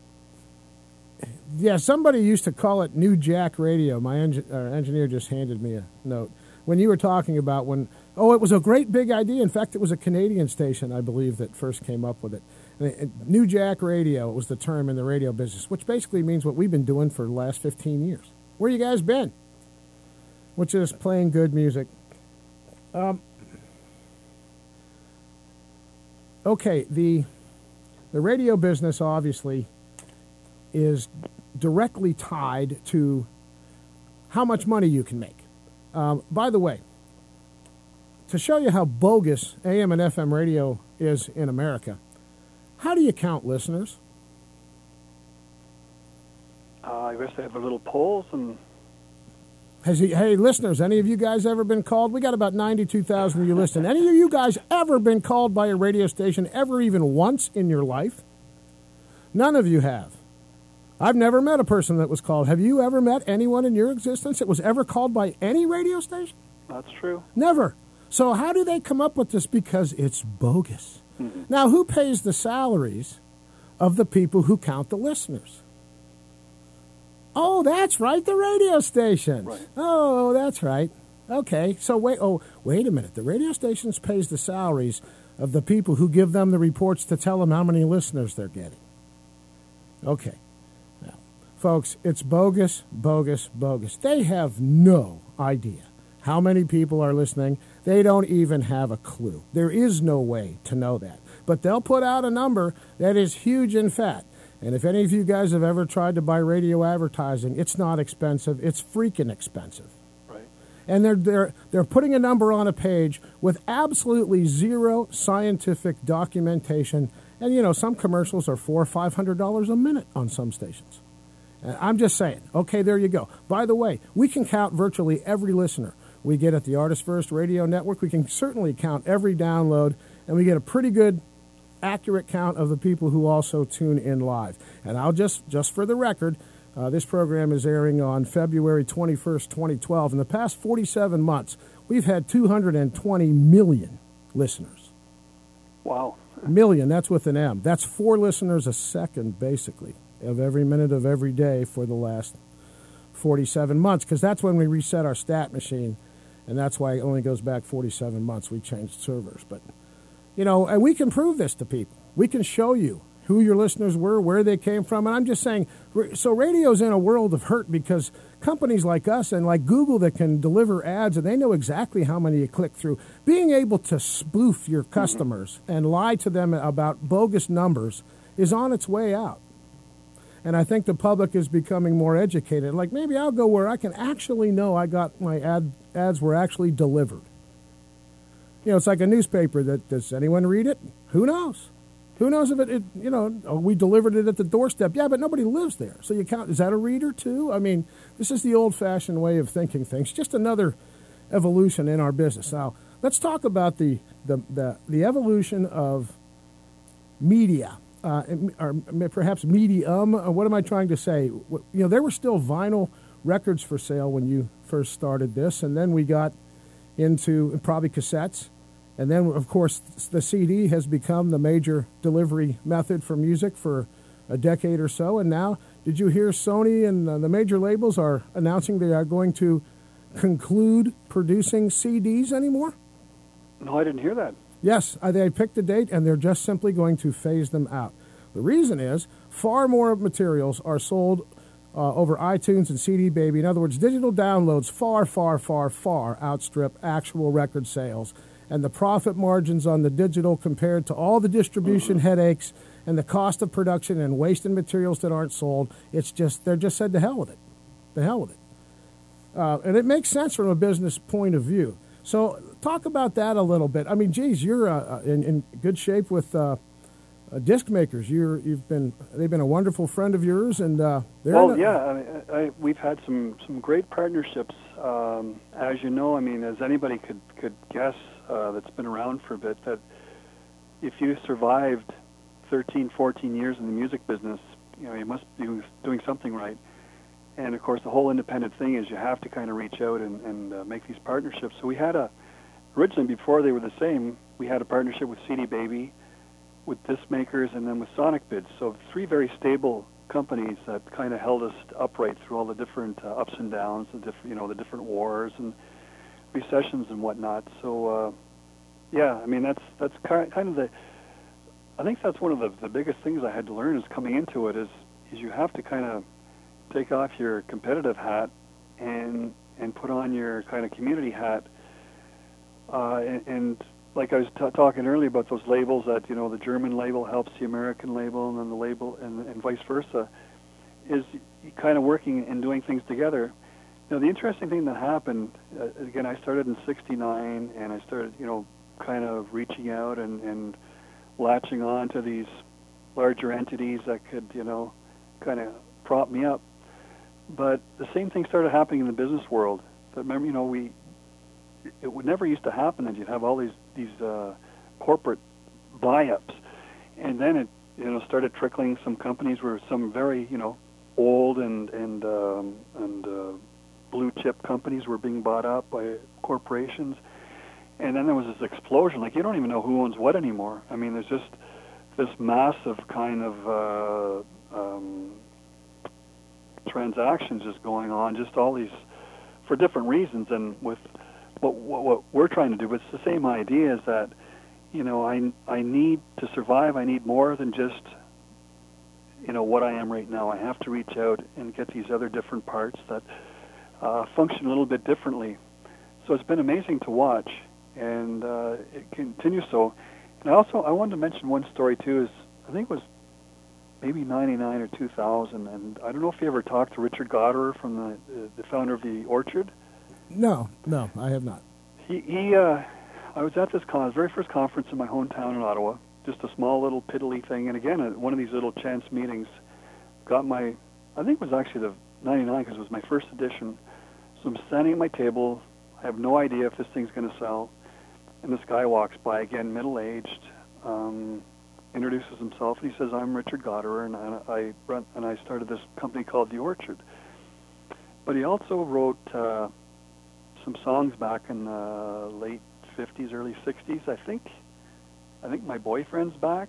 yeah, somebody used to call it New Jack Radio. My engi- uh, engineer just handed me a note. When you were talking about when, oh, it was a great big idea. In fact, it was a Canadian station, I believe, that first came up with it. And it, it New Jack Radio was the term in the radio business, which basically means what we've been doing for the last fifteen years. Where you guys been? Which is playing good music. Um, okay, the the radio business obviously is directly tied to how much money you can make. Um, by the way, to show you how bogus A M and F M radio is in America, how do you count listeners? Uh, I guess they have their little polls and... Has he, hey, listeners, any of you guys ever been called? We got about ninety-two thousand of you listening. Any of you guys ever been called by a radio station ever even once in your life? None of you have. I've never met a person that was called. Have you ever met anyone in your existence that was ever called by any radio station? That's true. Never. So how do they come up with this? Because it's bogus. Mm-hmm. Now, who pays the salaries of the people who count the listeners? Oh, that's right, the radio stations. Right. Oh, that's right. Okay, so wait. Oh, wait a minute. The radio stations pays the salaries of the people who give them the reports to tell them how many listeners they're getting. Okay. Now, folks, it's bogus, bogus, bogus. They have no idea how many people are listening. They don't even have a clue. There is no way to know that. But they'll put out a number that is huge and fat. And if any of you guys have ever tried to buy radio advertising, it's not expensive. It's freaking expensive. Right. And they're they're they're putting a number on a page with absolutely zero scientific documentation. And you know, some commercials are four or five hundred dollars a minute on some stations. And I'm just saying. Okay, there you go. By the way, we can count virtually every listener we get at the Artist First Radio Network. We can certainly count every download, and we get a pretty good accurate count of the people who also tune in live. And I'll just, just for the record, uh, this program is airing on February twenty-first, twenty twelve. In the past forty-seven months, we've had two hundred twenty million listeners. Wow. Million, that's with an M. That's four listeners a second, basically, of every minute of every day for the last forty-seven months, because that's when we reset our stat machine, and that's why it only goes back forty-seven months. We changed servers, but... You know, and we can prove this to people. We can show you who your listeners were, where they came from. And I'm just saying, so radio's in a world of hurt because companies like us and like Google that can deliver ads and they know exactly how many you click through, being able to spoof your customers and lie to them about bogus numbers is on its way out. And I think the public is becoming more educated. Like, maybe I'll go where I can actually know I got my ad ads were actually delivered. You know, it's like a newspaper. That does anyone read it? Who knows? Who knows if it, it, you know, oh, we delivered it at the doorstep. Yeah, but nobody lives there. So you count, is that a reader too? I mean, this is the old-fashioned way of thinking things. Just another evolution in our business. Now, let's talk about the, the, the, the evolution of media, uh, or perhaps medium. What am I trying to say? You know, there were still vinyl records for sale when you first started this, and then we got into probably cassettes. And then, of course, the C D has become the major delivery method for music for a decade or so. And now, did you hear Sony and uh, the major labels are announcing they are going to conclude producing C Ds anymore? No, I didn't hear that. Yes, they picked a date, and they're just simply going to phase them out. The reason is far more materials are sold uh, over iTunes and C D Baby. In other words, digital downloads far, far, far, far outstrip actual record sales. And the profit margins on the digital compared to all the distribution mm-hmm. headaches and the cost of production and wasting materials that aren't sold, it's just, they're just said to hell with it. The hell with it. Uh, and it makes sense from a business point of view. So talk about that a little bit. I mean, geez, you're uh, in, in good shape with uh, uh, disc makers. You're you've been they've been a wonderful friend of yours, and uh, they're well, in a, yeah, I, I, we've had some, some great partnerships. Um, as you know, I mean, as anybody could could guess, uh, that's been around for a bit, that if you survived thirteen, fourteen years in the music business, you know, you must be doing something right. And of course, the whole independent thing is you have to kind of reach out and, and uh, make these partnerships. So we had a originally, before they were the same, we had a partnership with C D Baby, with disc makers, and then with Sonic Bids. So three very stable companies that kind of held us upright through all the different uh, ups and downs, the different, you know, the different wars and recessions and whatnot. So, uh, yeah, I mean, that's that's kind of the. I think that's one of the, the biggest things I had to learn is coming into it is is you have to kind of take off your competitive hat and and put on your kind of community hat. Uh, and, and like I was t- talking earlier about those labels that, you know, the German label helps the American label and then the label and, and vice versa, is kind of working and doing things together. Now, the interesting thing that happened, uh, again, I started in sixty-nine, and I started, you know, kind of reaching out and, and latching on to these larger entities that could, you know, kind of prop me up. But the same thing started happening in the business world. That, remember, you know, we it would never used to happen that you'd have all these these uh, corporate buy-ups, and then it, you know, started trickling. Some companies were some very, you know, old and and um, and uh, blue chip companies were being bought up by corporations, and then there was this explosion. Like, you don't even know who owns what anymore. I mean, there's just this massive kind of uh, um, transactions just going on, just all these for different reasons, and with What, what, what we're trying to do, but it's the same idea, is that, you know, I, I need to survive. I need more than just, you know, what I am right now. I have to reach out and get these other different parts that uh, function a little bit differently. So it's been amazing to watch, and uh, it continues so. And I also, I wanted to mention one story, too, is I think it was maybe ninety-nine or two thousand, and I don't know if you ever talked to Richard Goddard from the, the founder of the Orchard. No, no, I have not. He, he uh, I was at this con- his very first conference in my hometown in Ottawa, just a small little piddly thing. And again, at one of these little chance meetings, got my, I think it was actually the ninety-nine because it was my first edition. So I'm standing at my table. I have no idea if this thing's going to sell. And this guy walks by, again, middle-aged, um, introduces himself, and he says, "I'm Richard Goddard, and I, I run, and I started this company called The Orchard." But he also wrote Uh, some songs back in the late fifties, early sixties. I think I think My Boyfriend's Back.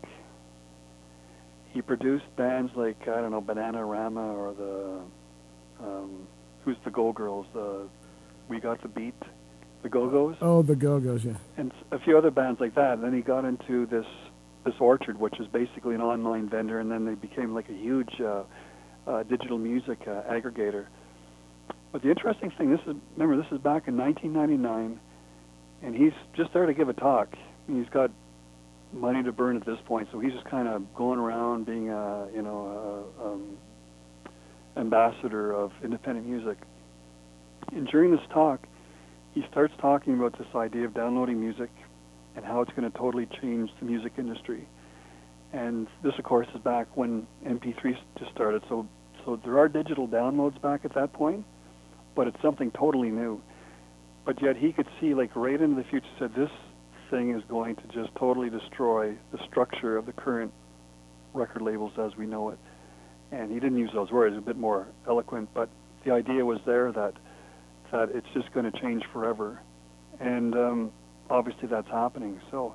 He produced bands like, I don't know, Bananarama or the, um, who's the Go-Girls, the We Got the Beat, the Go-Go's. Oh, the Go-Go's, yeah. And a few other bands like that. And then he got into this, this Orchard, which is basically an online vendor, and then they became like a huge uh, uh, digital music uh, aggregator. But the interesting thing, this is, remember, this is back in nineteen ninety-nine, and he's just there to give a talk. He's got money to burn at this point, so he's just kind of going around being a, you know, a, um, ambassador of independent music. And during this talk, he starts talking about this idea of downloading music and how it's going to totally change the music industry. And this, of course, is back when M P threes just started. So, so there are digital downloads back at that point, but it's something totally new. But yet he could see, like, right into the future, said this thing is going to just totally destroy the structure of the current record labels as we know it. And he didn't use those words, a bit more eloquent, but the idea was there that that it's just going to change forever. And um, obviously that's happening. So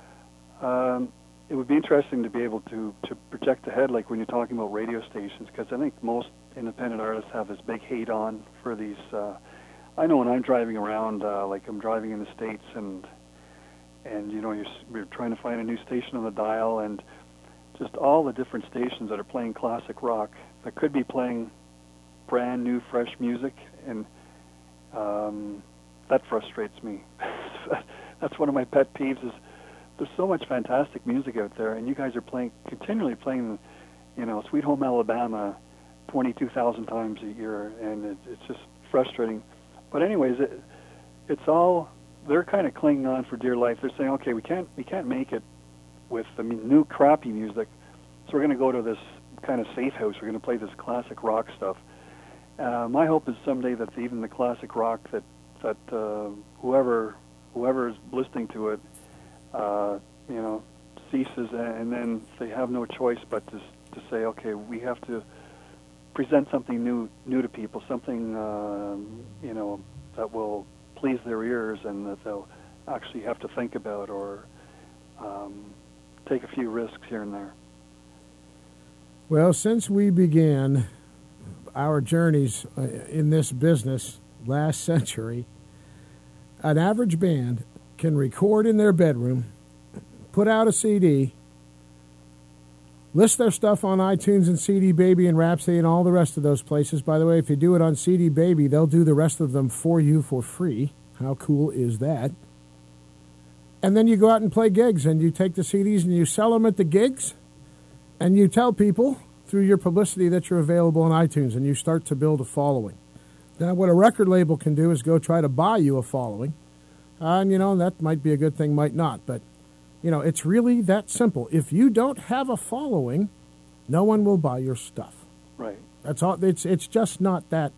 um, it would be interesting to be able to, to project ahead, like when you're talking about radio stations, because I think most independent artists have this big hate on for these. Uh, I know when I'm driving around, uh, like I'm driving in the States, and and you know you're, you're trying to find a new station on the dial, and just all the different stations that are playing classic rock that could be playing brand new, fresh music, and um, that frustrates me. That's one of my pet peeves. Is there's so much fantastic music out there, and you guys are playing continually playing, you know, Sweet Home Alabama twenty-two thousand times a year, and it, it's just frustrating. But anyways, it, it's all, they're kind of clinging on for dear life. They're saying, okay, we can't we can't make it with the new crappy music. So we're going to go to this kind of safe house. We're going to play this classic rock stuff. Uh, my hope is someday that even the classic rock that that uh, whoever whoever is listening to it, uh, you know, ceases, and then they have no choice but to to say, okay, we have to present something new new to people, something uh, you know that will please their ears and that they'll actually have to think about or um, take a few risks here and there. Well, since we began our journeys uh, in this business last century, an average band can record in their bedroom, put out a C D, list their stuff on iTunes and C D Baby and Rhapsody and all the rest of those places. By the way, if you do it on C D Baby, they'll do the rest of them for you for free. How cool is that? And then you go out and play gigs, and you take the C Ds and you sell them at the gigs, and you tell people through your publicity that you're available on iTunes, and you start to build a following. Now, what a record label can do is go try to buy you a following. Uh, and, you know, that might be a good thing, might not. But, you know, it's really that simple. If you don't have a following, no one will buy your stuff. Right. That's all. It's, it's just not that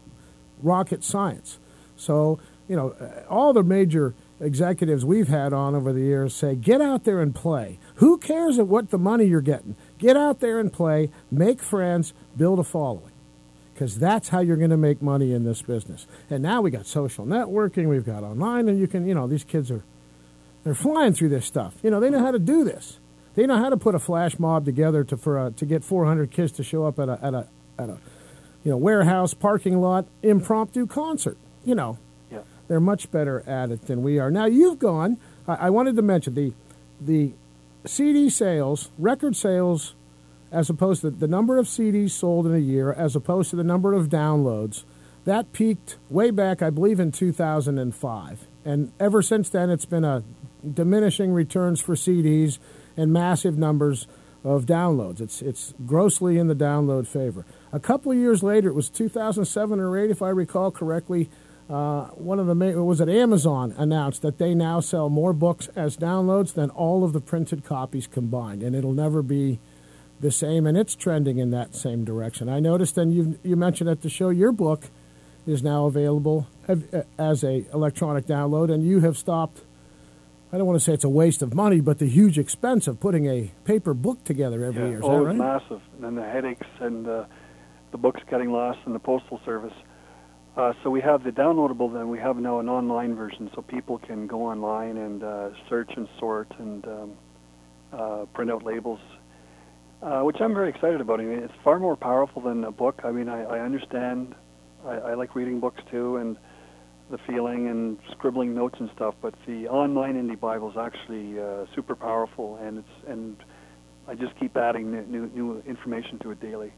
rocket science. So, you know, all the major executives we've had on over the years say, get out there and play. Who cares what the money you're getting? Get out there and play, make friends, build a following. Because that's how you're going to make money in this business. And now we got social networking, we've got online, and you can, you know, these kids are, they're flying through this stuff. You know, they know how to do this. They know how to put a flash mob together to for a, to get four hundred kids to show up at a at a at a you know warehouse parking lot impromptu concert. You know, yeah. They're much better at it than we are. Now you've gone. I, I wanted to mention the the C D sales, record sales, as opposed to the number of C Ds sold in a year, as opposed to the number of downloads. That peaked way back, I believe, in two thousand five, and ever since then, it's been a diminishing returns for C Ds and massive numbers of downloads. It's it's grossly in the download favor. A couple of years later, it was two thousand seven or eight, if I recall correctly, uh, one of the main, was it Amazon announced that they now sell more books as downloads than all of the printed copies combined, and it'll never be the same, and it's trending in that same direction. I noticed, and you you mentioned at the show, your book is now available as a electronic download, and you have stopped, I don't want to say it's a waste of money, but the huge expense of putting a paper book together every yeah. year. Is oh, that it's right? massive. And then the headaches and uh, the books getting lost in the postal service. Uh, so we have the downloadable, then we have now an online version, so people can go online and uh, search and sort and um, uh, print out labels, uh, which I'm very excited about. I mean, it's far more powerful than a book. I mean, I, I understand. I, I like reading books too, and the feeling and scribbling notes and stuff, but the online indie Bible is actually uh, super powerful, and it's and I just keep adding new, new new information to it daily.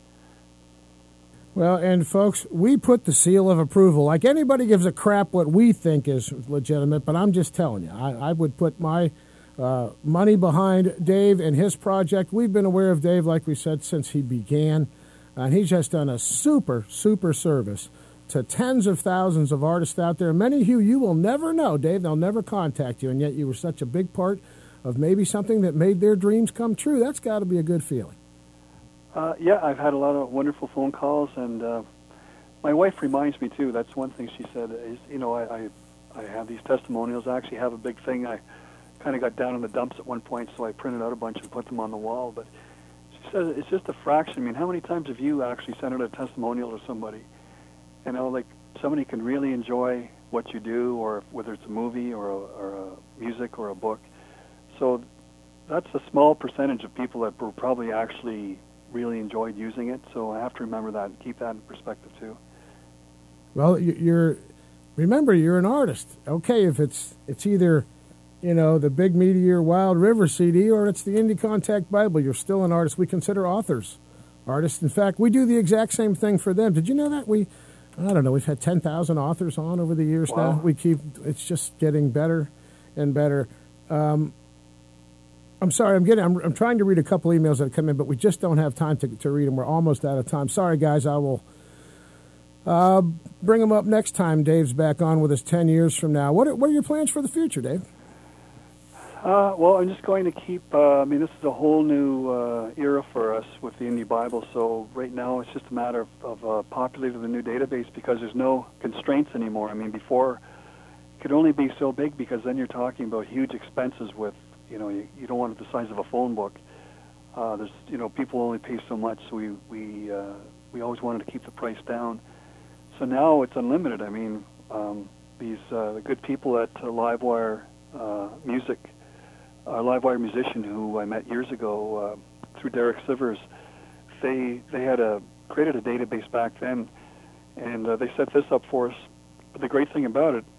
Well, and folks, we put the seal of approval. Like anybody gives a crap what we think is legitimate, but I'm just telling you, I, I would put my uh, money behind Dave and his project. We've been aware of Dave, like we said, since he began, and he's just done a super, super service to tens of thousands of artists out there, many of who you will never know, Dave. They'll never contact you, and yet you were such a big part of maybe something that made their dreams come true. That's got to be a good feeling. Uh, yeah, I've had a lot of wonderful phone calls, and uh, my wife reminds me, too. That's one thing she said is, you know, I, I, I have these testimonials. I actually have a big thing. I kind of got down in the dumps at one point, so I printed out a bunch and put them on the wall. But she said it's just a fraction. I mean, how many times have you actually sent out a testimonial to somebody? You know, like somebody can really enjoy what you do, or whether it's a movie or a, or a music or a book. So that's a small percentage of people that were probably actually really enjoyed using it. So I have to remember that and keep that in perspective too. Well, you're remember you're an artist. Okay, if it's it's either you know the Big Meteor Wild River C D or it's the Indie Contact Bible, you're still an artist. We consider authors artists. In fact, we do the exact same thing for them. Did you know that we? I don't know. We've had ten thousand authors on over the years wow. now. We keep, it's just getting better and better. Um, I'm sorry, I'm getting, I'm, I'm trying to read a couple emails that have come in, but we just don't have time to, to read them. We're almost out of time. Sorry, guys. I will uh, bring them up next time Dave's back on with us ten years from now. What are, what are your plans for the future, Dave? Uh, well, I'm just going to keep, uh, I mean, this is a whole new uh, era for us with the Indie Bible, so right now it's just a matter of, of uh, populating the new database because there's no constraints anymore. I mean, before it could only be so big because then you're talking about huge expenses with, you know, you, you don't want it the size of a phone book. Uh, there's, you know, people only pay so much, so we, we, uh, we always wanted to keep the price down. So now it's unlimited. I mean, um, these uh, good people at uh, Livewire uh, Music, a Livewire musician who I met years ago uh, through Derek Sivers, they they had a created a database back then, and uh, they set this up for us. But the great thing about it,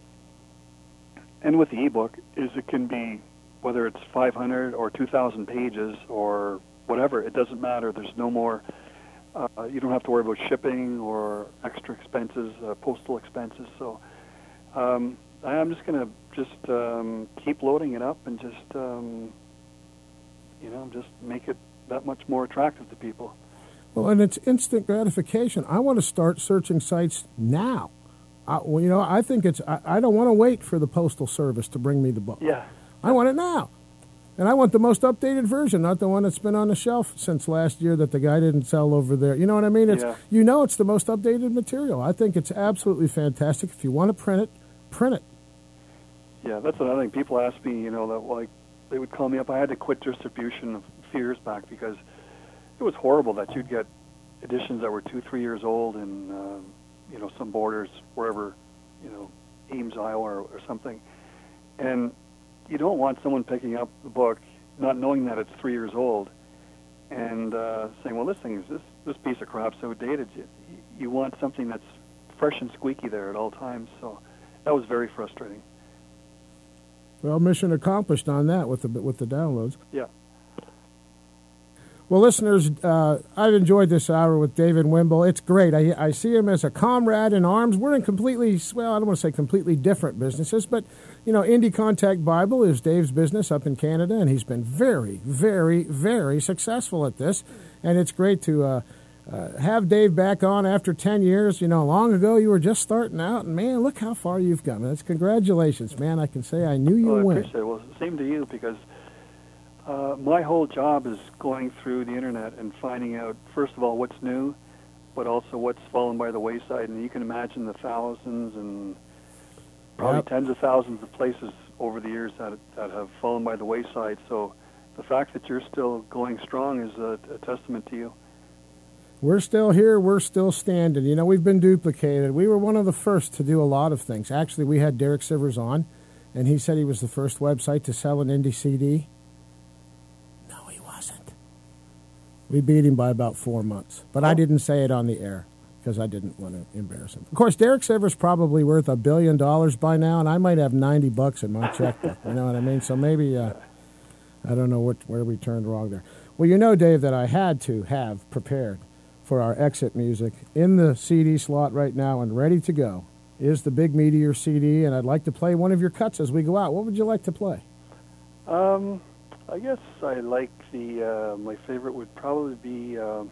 and with the ebook, is it can be whether it's five hundred or two thousand pages or whatever. It doesn't matter. There's no more. Uh, you don't have to worry about shipping or extra expenses, uh, postal expenses. So um, I'm just going to just um, keep loading it up and just, um, you know, just make it that much more attractive to people. Well, and it's instant gratification. I want to start searching sites now. I, well, you know, I think it's, I, I don't want to wait for the Postal Service to bring me the book. Yeah. I want it now. And I want the most updated version, not the one that's been on the shelf since last year that the guy didn't sell over there. You know what I mean? It's, yeah. You know it's the most updated material. I think it's absolutely fantastic. If you want to print it, print it. Yeah, that's another thing. People ask me, you know, that like they would call me up. I had to quit distribution a few years back because it was horrible that you'd get editions that were two, three years old in, uh, you know, some borders, wherever, you know, Ames, Iowa, or, or something. And you don't want someone picking up the book, not knowing that it's three years old, and uh, saying, well, this thing is, this, this piece of crap's so dated. You, you want something that's fresh and squeaky there at all times. So that was very frustrating. Well, mission accomplished on that with the with the downloads. Yeah. Well, listeners, uh, I've enjoyed this hour with David Wimble. It's great. I, I see him as a comrade in arms. We're in completely, well, I don't want to say completely different businesses, but, you know, Indie Contact Bible is Dave's business up in Canada, and he's been very, very, very successful at this. And it's great to uh, uh, have Dave back on after ten years. You know, long ago you were just starting out, and, man, look how far you've come. That's congratulations, man. I can say I knew you well, I win. appreciate it. Well, same to you, because Uh, my whole job is going through the internet and finding out, first of all, what's new, but also what's fallen by the wayside. And you can imagine the thousands and probably Yep. tens of thousands of places over the years that that have fallen by the wayside. So the fact that you're still going strong is a, a testament to you. We're still here. We're still standing. You know, we've been duplicated. We were one of the first to do a lot of things. Actually, we had Derek Sivers on, and he said he was the first website to sell an indie C D. We beat him by about four months, but I didn't say it on the air because I didn't want to embarrass him. Of course, Derek Sivers probably worth a billion dollars by now, and I might have ninety bucks in my checkbook. You know what I mean? So maybe uh, I don't know what where we turned wrong there. Well, you know, Dave, that I had to have prepared for our exit music in the C D slot right now and ready to go is the Big Meteor C D, and I'd like to play one of your cuts as we go out. What would you like to play? Um. I guess I like the, uh, my favorite would probably be, uh,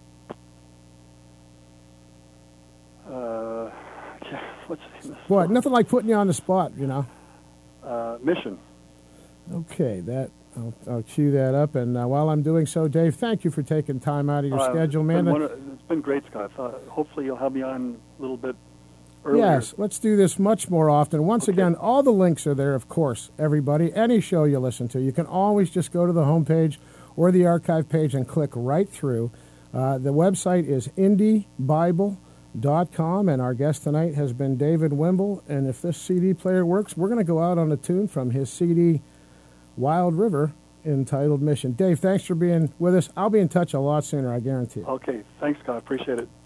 uh, what's the name? What? Nothing like putting you on the spot, you know. Uh, Mission. Okay, that I'll, I'll cue that up. And uh, while I'm doing so, Dave, thank you for taking time out of your uh, schedule, it's man. Been one of, it's been great, Scott. Uh, hopefully you'll have me on a little bit earlier. Yes, let's do this much more often. Once Okay. again, all the links are there, of course, everybody. Any show you listen to, you can always just go to the homepage or the archive page and click right through. Uh, the website is indie bible dot com, and our guest tonight has been David Wimble. And if this C D player works, we're going to go out on a tune from his C D, Wild River, entitled Mission. Dave, thanks for being with us. I'll be in touch a lot sooner, I guarantee it. Okay, thanks, Scott. Appreciate it.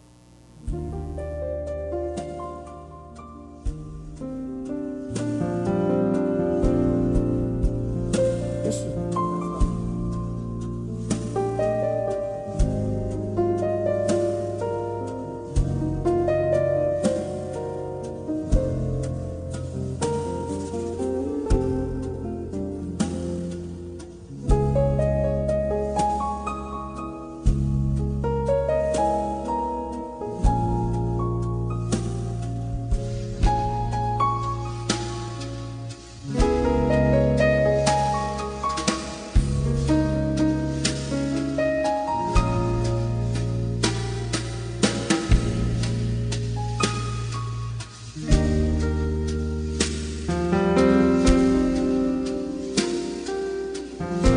Bye.